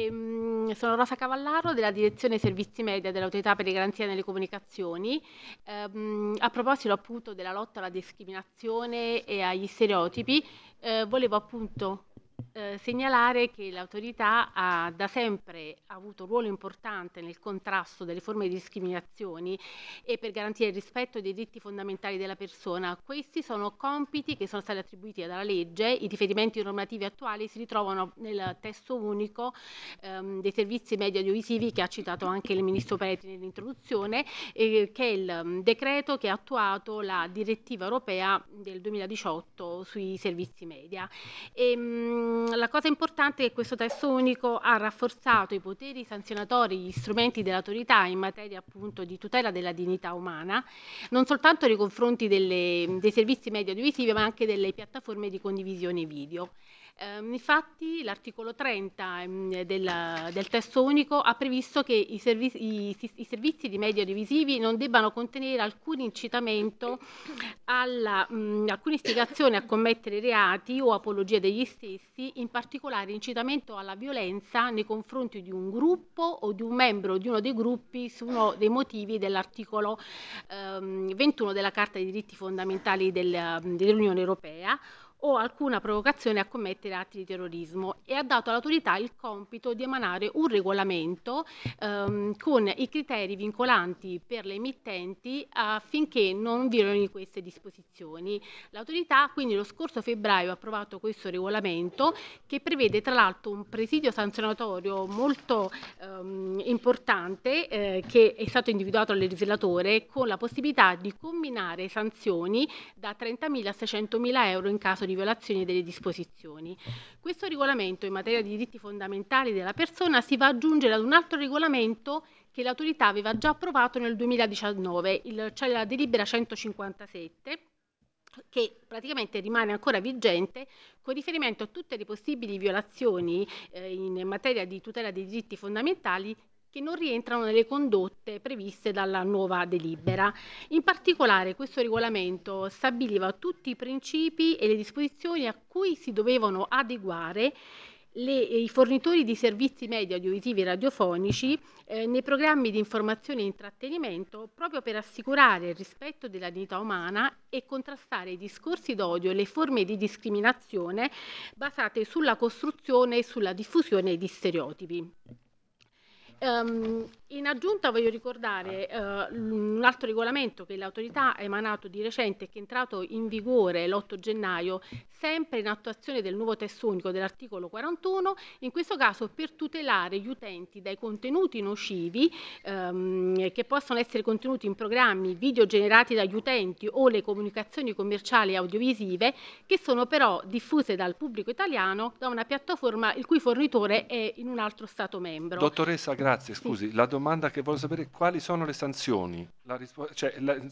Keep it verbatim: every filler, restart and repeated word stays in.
Ehm, sono Rosa Cavallaro della Direzione Servizi Media dell'Autorità per le Garanzie nelle Comunicazioni. Ehm, a proposito appunto della lotta alla discriminazione e agli stereotipi, eh, volevo appunto eh, segnalare che l'autorità ha da sempre avuto un ruolo importante nel contrasto delle forme di discriminazioni e per garantire il rispetto dei diritti fondamentali della persona. Questi sono compiti che sono stati attribuiti dalla legge. I riferimenti normativi attuali si ritrovano nel testo unico ehm, dei servizi media audiovisivi che ha citato anche il Ministro Petri nell'introduzione, eh, che è il um, decreto che ha attuato la direttiva europea del duemiladiciotto sui servizi media. E, mh, la cosa importante è che questo testo unico ha rafforzato i poteri sanzionatori, gli strumenti dell'autorità in materia appunto di tutela della dignità umana, non soltanto nei confronti delle, dei servizi media audiovisivi, ma anche delle piattaforme di condivisione video. Eh, infatti l'articolo trenta ehm, del, del testo unico ha previsto che i servizi, i, i servizi di media audiovisivi non debbano contenere alcun incitamento alla, mh, alcuna istigazione a commettere reati o apologia degli stessi, in particolare incitamento alla violenza nei confronti di un gruppo o di un membro di uno dei gruppi su uno dei motivi dell'articolo ehm, ventuno della Carta dei diritti fondamentali del, dell'Unione Europea, o alcuna provocazione a commettere atti di terrorismo, e ha dato all'autorità il compito di emanare un regolamento ehm, con i criteri vincolanti per le emittenti affinché non violino queste disposizioni. L'autorità quindi lo scorso febbraio ha approvato questo regolamento, che prevede tra l'altro un presidio sanzionatorio molto ehm, importante eh, che è stato individuato dal legislatore, con la possibilità di comminare sanzioni da trentamila a seicentomila euro in caso di violazione delle disposizioni. Questo regolamento in materia di diritti fondamentali della persona si va ad aggiungere ad un altro regolamento che l'autorità aveva già approvato nel duemiladiciannove, il, cioè la delibera centocinquantasette, che praticamente rimane ancora vigente con riferimento a tutte le possibili violazioni eh, in materia di tutela dei diritti fondamentali che non rientrano nelle condotte previste dalla nuova delibera. In particolare questo regolamento stabiliva tutti i principi e le disposizioni a cui si dovevano adeguare le, i fornitori di servizi media audiovisivi e radiofonici eh, nei programmi di informazione e intrattenimento, proprio per assicurare il rispetto della dignità umana e contrastare i discorsi d'odio e le forme di discriminazione basate sulla costruzione e sulla diffusione di stereotipi. Um, in aggiunta voglio ricordare uh, un altro regolamento che l'autorità ha emanato di recente e che è entrato in vigore l'otto gennaio, sempre in attuazione del nuovo testo unico dell'articolo quarantuno, in questo caso per tutelare gli utenti dai contenuti nocivi um, che possono essere contenuti in programmi video generati dagli utenti o le comunicazioni commerciali audiovisive che sono però diffuse dal pubblico italiano da una piattaforma il cui fornitore è in un altro Stato membro. Dottoressa, grazie. Sì. Scusi, la domanda che voglio sapere è quali sono le sanzioni? La rispo- cioè, la-